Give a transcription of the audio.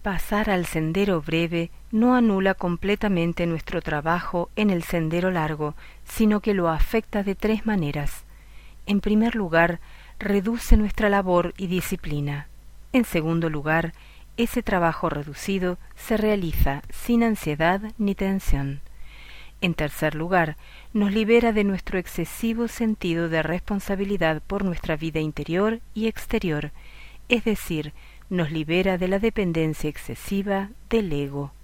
pasar al sendero breve no anula completamente nuestro trabajo en el sendero largo, sino que lo afecta de tres maneras. En primer lugar, reduce nuestra labor y disciplina. En segundo lugar, ese trabajo reducido se realiza sin ansiedad ni tensión. En tercer lugar, nos libera de nuestro excesivo sentido de responsabilidad por nuestra vida interior y exterior, es decir, nos libera de la dependencia excesiva del ego.